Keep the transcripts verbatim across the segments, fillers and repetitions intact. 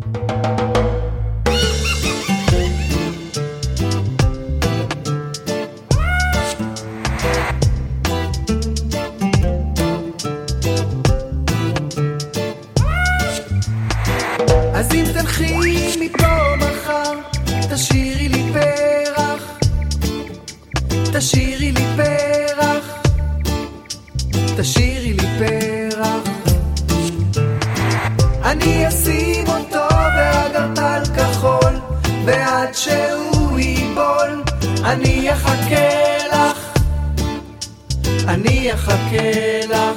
אז אם תלכי מפה מחר, תשאירי לי פרח, תשאירי לי פרח, תשאירי לי פרח. אני אשים אותו באגרטל כחול, ועד שהוא ייבול אני אחכה לך, אני אחכה לך.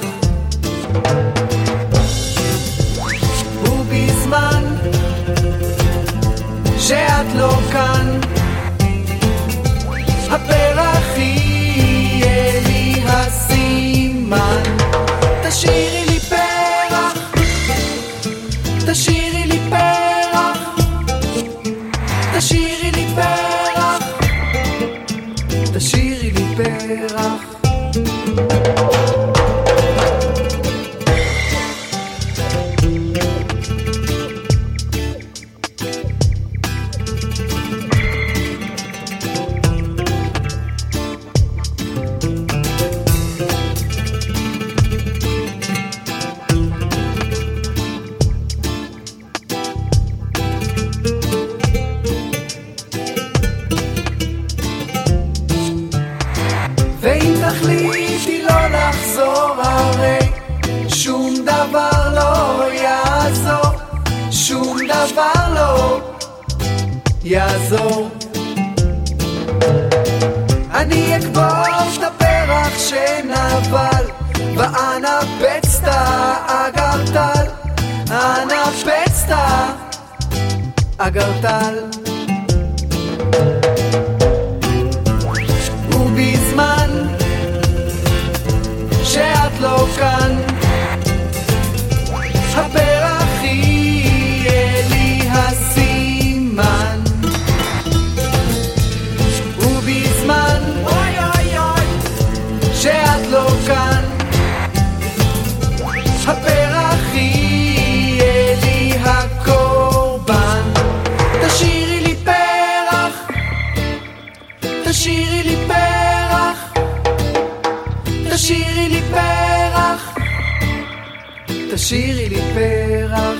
ובזמן שאת לא כאן, הפרח יהיה לי הסימן. תשאירי לי פרח, תשאירי לי פרח, תשאירי לי פרח, תשאירי לי פרח. ואם תחליטי לא לחזור, הרי שום דבר לא יעזור, שום דבר לא יעזור. אני אקבור את הפרח שנבל, ואנפץ את האגרטל, אנפץ את האגרטל. ובזמן שאת לא כאן, הפרח יהיה לי הסימן. ובזמן שאת לא כאן, הפרח יהיה לי הקורבן. תשאירי לי פרח, תשאירי לי פרח, תשאירי לי פרח, תשאירי לי פרח.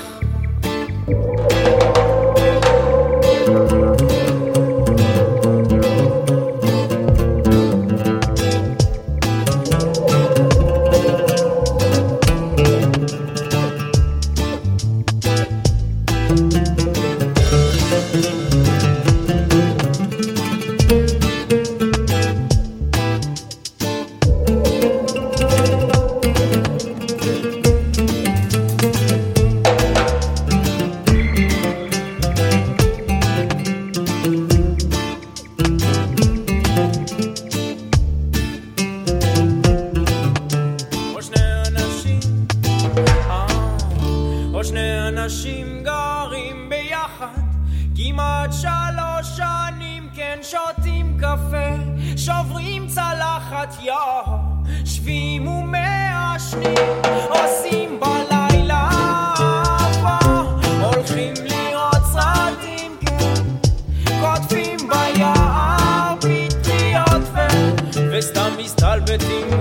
או שני אנשים גרים ביחד כמעט שלוש שנים, כן שותים קפה, שוברים צלחת, יא שבים ומעשנים, עושים בלילה אהבה, הולכים לראות סרטים, כן כותבים ביער פטריות וסתם מסתלבטים